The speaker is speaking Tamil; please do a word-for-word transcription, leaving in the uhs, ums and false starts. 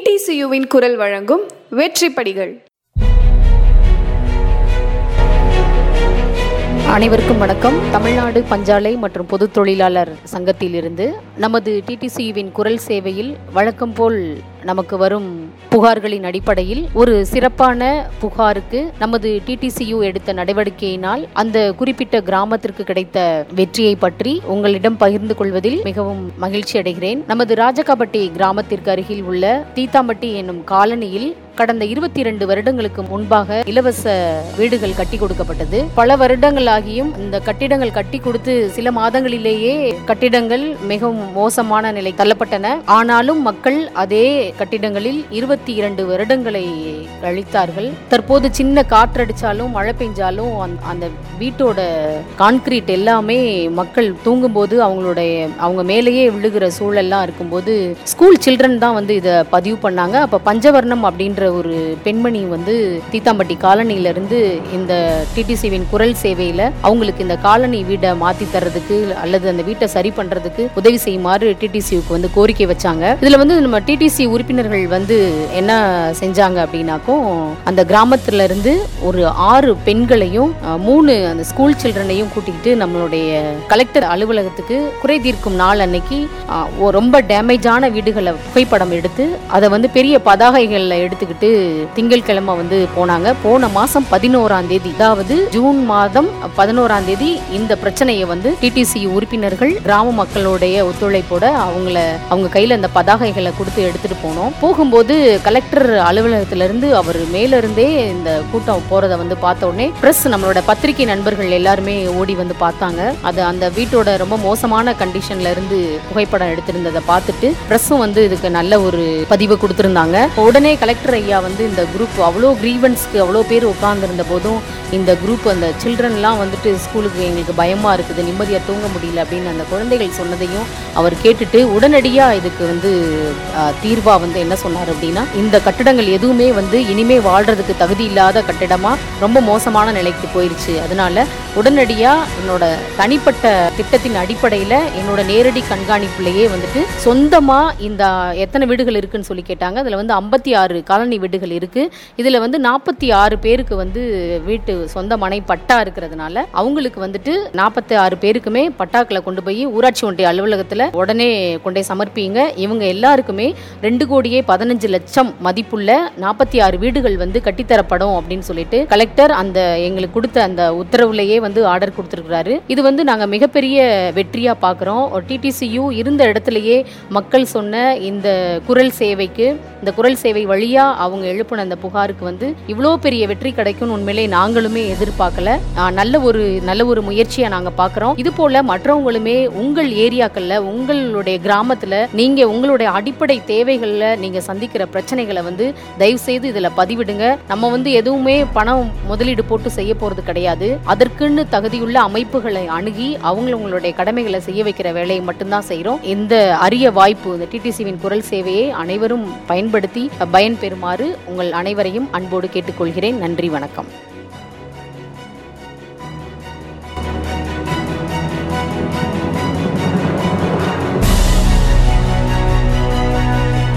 டிடிசியுவின் குரல் வழங்கும் வெற்றிப்படிகள். அனைவருக்கும் வணக்கம். தமிழ்நாடு பஞ்சாலை மற்றும் பொது தொழிலாளர் சங்கத்திலிருந்து நமது டிடிசியுவின் குரல் சேவையில் வழக்கம் போல் நமக்கு வரும் புகார்களின் அடிப்படையில் ஒரு சிறப்பான புகாருக்கு நமது டிடிசியு எடுத்த நடவடிக்கையினால் அந்த குறிப்பிட்ட கிராமத்திற்கு கிடைத்த வெற்றியை பற்றி உங்களிடம் பகிர்ந்து கொள்வதில் மிகவும் மகிழ்ச்சி அடைகிறேன். நமது ராஜகாப்பட்டி கிராமத்திற்கு அருகில் உள்ள தீத்தாம்பட்டி என்னும் காலனியில் கடந்த இருபத்தி இரண்டு வருடங்களுக்கு முன்பாக இலவச வீடுகள் கட்டி கொடுக்கப்பட்டது. பல வருடங்களாகியும் இந்த கட்டிடங்கள் கட்டி கொடுத்து சில மாதங்களிலேயே கட்டிடங்கள் மிகவும் மோசமான நிலை தள்ளப்பட்டன. ஆனாலும் மக்கள் அதே கட்டிடங்களில் இருபத்தி இரண்டு வருடங்களை கழித்தார்கள். தற்போது சின்ன காற்றடிச்சாலும் மழை பெஞ்சாலும் அந்த வீட்டோட கான்கிரீட் எல்லாமே மக்கள் தூங்கும் போது அவங்களுடைய அவங்க மேலேயே விழுகிற சூழல்லாம் இருக்கும்போது ஸ்கூல் சில்ட்ரன் தான் வந்து இதை பதிவு பண்ணாங்க. அப்ப பஞ்சவர்ணம் அப்படின்ற ஒரு பெண்மணி வந்து தீத்தாம்பட்டி காலனியில இருந்து இந்த டிடிசிவின் குரல் சேவையில அவங்களுக்கு இந்த காலனி வீடை மாத்தி தர்றதுக்கு அல்லது அந்த வீட்டை சரி பண்றதுக்கு உதவி செய்யுமாறு டிடிசியுக்கு வந்து கோரிக்கை வச்சாங்க. இதுல வந்து நம்ம டிடிசி உறுப்பினர்கள் வந்து என்ன செஞ்சாங்க அப்படின்னாக்கும், அந்த கிராமத்துல இருந்து ஒரு ஆறு பெண்களையும் மூணு அந்த ஸ்கூல் சில்ட்ரனையும் கூட்டிக்கிட்டு நம்மளுடைய கலெக்டர் அலுவலகத்துக்கு குறை தீர்க்கும் நாள் அன்னைக்கு ரொம்ப டேமேஜான வீடுகளை புகைப்படம் எடுத்து அதை வந்து பெரிய பதாகைகள்ல எடுத்துக்கிட்டு திங்கட்கிழமை வந்து போனாங்க. போன மாசம் பதினோராம் தேதி, அதாவது ஜூன் மாதம் பதினோராம் தேதி இந்த பிரச்சனையை வந்து டிடிசி உறுப்பினர்கள் கிராம மக்களுடைய ஒத்துழைப்போட அவங்கள அவங்க கையில அந்த பதாகைகளை கொடுத்து எடுத்துட்டு போனோம். போகும்போது கலெக்டர் அலுவலகத்திலிருந்து அவர் மேல இருந்தே இந்த கூட்டம் போறதை வந்து பார்த்த உடனே பிரஸ், நம்மளோட பத்திரிகை நண்பர்கள் எல்லாருமே ஓடி வந்து பார்த்தாங்க. அது அந்த வீட்டோட ரொம்ப மோசமான கண்டிஷன்ல இருந்து புகைப்படம் எடுத்திருந்ததை பார்த்துட்டு பிரஸும் வந்து இதுக்கு நல்ல ஒரு பதிவு கொடுத்திருந்தாங்க. உடனே கலெக்டர் ஐயா வந்து இந்த குரூப் அவ்வளோ கிரீவன்ஸ்க்கு அவ்வளோ பேர் உட்கார்ந்துருந்த போதும் இந்த குரூப் அந்த சில்ட்ரன்லாம் வந்துட்டு ஸ்கூலுக்கு எங்களுக்கு பயமா இருக்குது, நிம்மதியாக தூங்க முடியல அப்படின்னு அந்த குழந்தைகள் சொன்னதையும் அவர் கேட்டுட்டு உடனடியாக இதுக்கு வந்து தீர்வா வந்து என்ன சொன்னார் அப்படின்னா, இந்த கட்டிடங்கள் எதுவுமே வந்து இனிமே வாழ்றதுக்கு தகுதி இல்லாத கட்டிடமா ரொம்ப மோசமான நிலைக்கு போயிருச்சு. அதனால உடனடியாக என்னோட தனிப்பட்ட திட்டத்தின் அடிப்படையில் என்னோட நேரடி கண்காணிப்புலேயே வந்துட்டு சொந்தமா இந்த எத்தனை வீடுகள் இருக்குன்னு சொல்லி கேட்டாங்க. அதில் வந்து ஐம்பத்தி ஆறு காலனி வீடுகள் இருக்கு. இதுல வந்து நாற்பத்தி ஆறு பேருக்கு வந்து வீட்டு சொந்த மனை பட்டா இருக்கிறதுனால அவங்களுக்கு வந்துட்டு நாற்பத்தி ஆறு பேருக்குமே பட்டாக்களை கொண்டு போய் ஊராட்சி ஒன்றிய அலுவலகத்துல உடனே கொண்டே சமர்ப்பிங்க. இவங்க எல்லாருக்குமே ரெண்டு கோடியே பதினஞ்சு லட்சம் மதிப்புள்ள நாற்பத்தி ஆறு வீடுகள் வந்து கட்டித்தரப்படும் அப்படின்னு சொல்லிட்டு கலெக்டர் அந்த எங்களுக்கு கொடுத்த அந்த உத்தரவுலேயே வந்து ஆர்டர் கொடுத்திருக்கிறாரு. இது வந்து நாங்க மிகப்பெரிய வெற்றியா பாக்குறோம். டிடிசியு இருந்த இடத்திலேயே மக்கள் சொன்ன இந்த குரல் சேவைக்கு, இந்த குரல் சேவை வழியா அவங்க எழுப்பின அந்த புகாருக்கு வந்து இவ்வளோ பெரிய வெற்றி கிடைக்கும்னு உண்மையிலே நாங்களுமே எதிர்பார்க்கல. நல்ல ஒரு நல்ல ஒரு முயற்சியா நாங்க பாக்குறோம். இது போல மற்றவங்களுமே உங்கள் ஏரியாக்கள்ல, உங்களுடைய கிராமத்துல நீங்க உங்களுடைய அடிப்படை தேவைகள்ல நீங்க சந்திக்கிற பிரச்சனைகளை வந்து தயவு செய்து இதுல பதிவிடுங்க. நம்ம வந்து எதுவுமே பணம் முதலீடு போட்டு செய்ய போறது கிடையாது. அதற்குன்னு தகுதியுள்ள அமைப்புகளை அணுகி அவங்களுடைய கடமைகளை செய்ய வைக்கிற வேலையை மட்டும்தான் செய்யறோம். இந்த அரிய வாய்ப்பு, இந்த டிடிசிவின் குரல் சேவையை அனைவரும் பயன்படுத்தி பயன்பெறுமாறு உங்கள் அனைவரையும் அன்போடு கேட்டுக்கொள்கிறேன். நன்றி, வணக்கம்.